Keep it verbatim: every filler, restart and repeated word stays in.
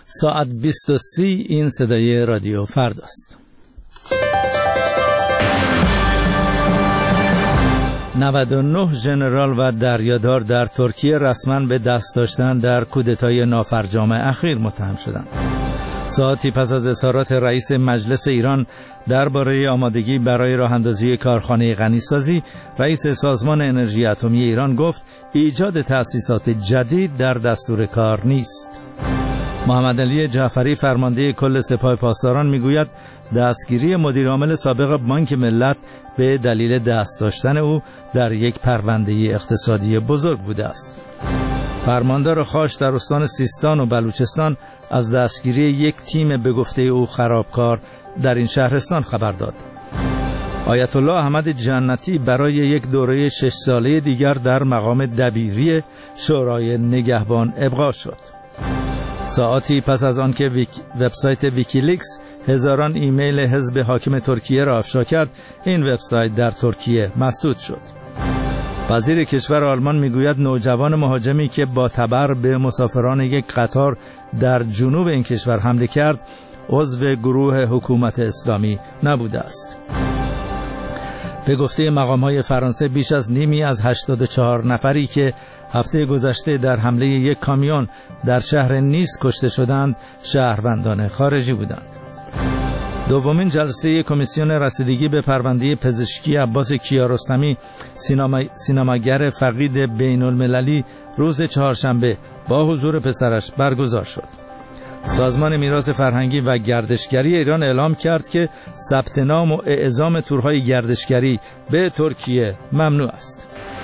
ساعت بیست و سی. این صدای رادیو فرداست. نود و نه ژنرال و دریادار در ترکیه رسما به دست داشتن در کودتای نافرجام اخیر متهم شدند. ساعتی پس از اظهارات رئیس مجلس ایران درباره آمادگی برای راه‌اندازی کارخانه غنیسازی، رئیس سازمان انرژی اتمی ایران گفت ایجاد تأسیسات جدید در دستور کار نیست. محمد علی جعفری فرمانده کل سپاه پاسداران میگوید دستگیری مدیر عامل سابق بانک ملت به دلیل دست داشتن او در یک پرونده اقتصادی بزرگ بوده است. فرماندار خاش در استان سیستان و بلوچستان از دستگیری یک تیم به گفته او خرابکار در این شهرستان خبر داد. آیت الله احمد جنتی برای یک دوره شش ساله دیگر در مقام دبیری شورای نگهبان ابقا شد. ساعتی پس از آن که ویک... وبسایت ویکیلیکس هزاران ایمیل حزب حاکم ترکیه را افشا کرد، این وبسایت در ترکیه مسدود شد. وزیر کشور آلمان میگوید نوجوان مهاجمی که با تبر به مسافران یک قطار در جنوب این کشور حمله کرد عضو گروه حکومت اسلامی نبوده است. به گفته مقام‌های فرانسه بیش از نیمی از هشتاد و چهار نفری که هفته گذشته در حمله یک کامیون در شهر نیس کشته شدند شهروندان خارجی بودند. دومین جلسه کمیسیون رسیدگی به پرونده پزشکی عباس کیارستمی سینما... سینماگر فقید بین المللی روز چهارشنبه با حضور پسرش برگزار شد. سازمان میراث فرهنگی و گردشگری ایران اعلام کرد که ثبت نام و اعزام تورهای گردشگری به ترکیه ممنوع است.